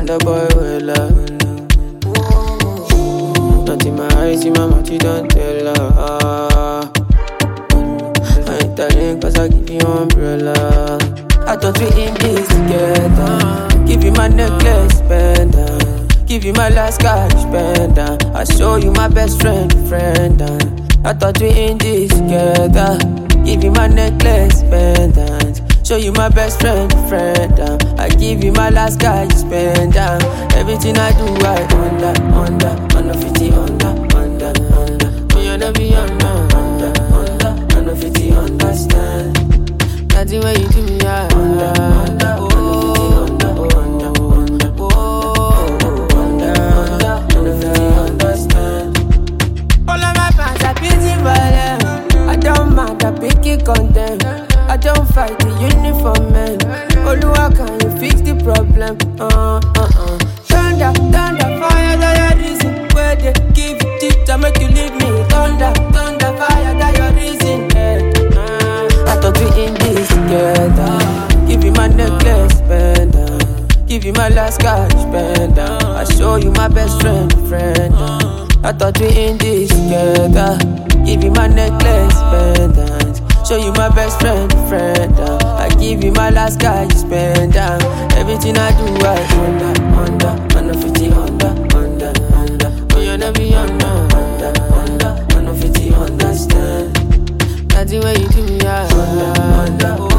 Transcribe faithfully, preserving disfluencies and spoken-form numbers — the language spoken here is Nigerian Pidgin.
the boy well up. Not in my eyes, in my mouth, you don't tell her. Ah. I ain't telling cause I give you umbrella. I thought we in this together. Give you my necklace, pendant. Give you my last cash, pendant. I show you my best friend, friend. I thought we in this together. Give you my necklace, pendant. Show you my best friend, friend. I give you my last cash, pendant. Everything I do, I under, under, under fifty, under, under, under. Me and be under, under, under, under fifty, understand. Nothing when you do me, I under, under, oh, under, under, under, oh, under, under, under fifty, understand. All of my fans are busy violent. I don't mind, I pick it content. I don't fight the uniform man. Oluwa, can you fix the problem? Uh, uh, uh. Thunder, thunder, fire, that your reason. Where they give you teeth to make you leave me. Thunder, thunder, fire, that your reason. Yeah. Uh, I thought we in this together. Give you my necklace, pendant. Give you my last cash, pendant. I show you my best friend, friend. I thought we in this together. Give you my necklace, pendant. Show you my best friend, friend. I give you my last cash, pendant. Everything I do, I under, under, under fifty, under, under, under. Oh, you never be under, under, under, under fifty, understand. Nothing when you do me, I under, under.